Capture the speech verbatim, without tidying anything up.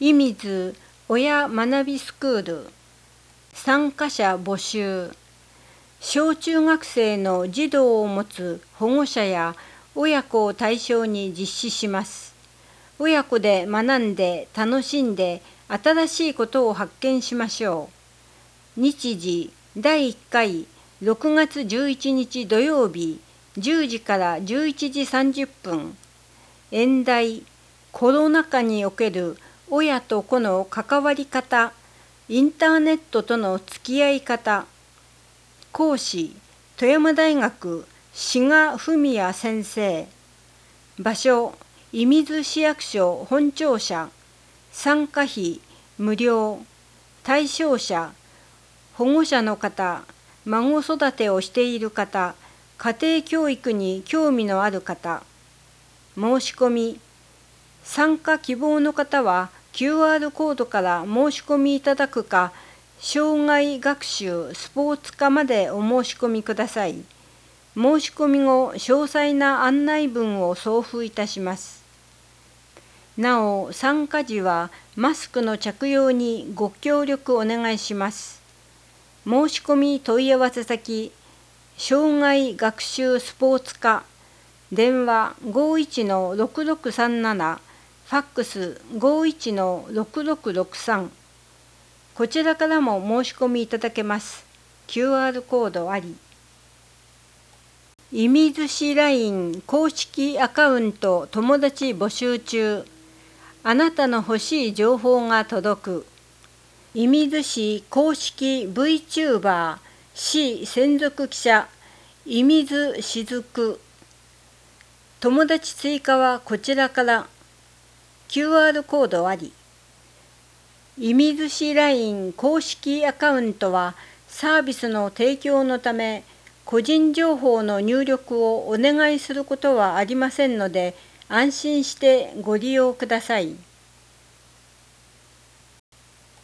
射水親学びスクール参加者募集。小中学生の児童を持つ保護者や親子を対象に実施します。親子で学んで楽しんで新しいことを発見しましょう。日時だいいっかいろくがつじゅういちにち土曜日じゅうじからじゅういちじさんじゅっぷん。演題コロナ禍における親と子の関わり方、インターネットとの付き合い方。講師富山大学志賀文也先生。場所射水市役所本庁舎。参加費無料。対象者保護者の方、孫育てをしている方、家庭教育に興味のある方。申し込み参加希望の方は キューアール コードから申し込みいただくか、障害学習スポーツ科までお申し込みください。申し込み後、詳細な案内文を送付いたします。なお、参加時はマスクの着用にご協力お願いします。申し込み問い合わせ先、障害学習スポーツ科、電話 ごいちのろくろくさんなな、ファックス ごいちのろくろくろくさん。こちらからも申し込みいただけます。キューアール コードあり。射水市 ライン 公式アカウント友達募集中。あなたの欲しい情報が届く。射水市公式 VTuber 市専属記者射水しずく。友達追加はこちらから。キューアール コードあり。射水市 ライン 公式アカウントはサービスの提供のため、個人情報の入力をお願いすることはありませんので、安心してご利用ください。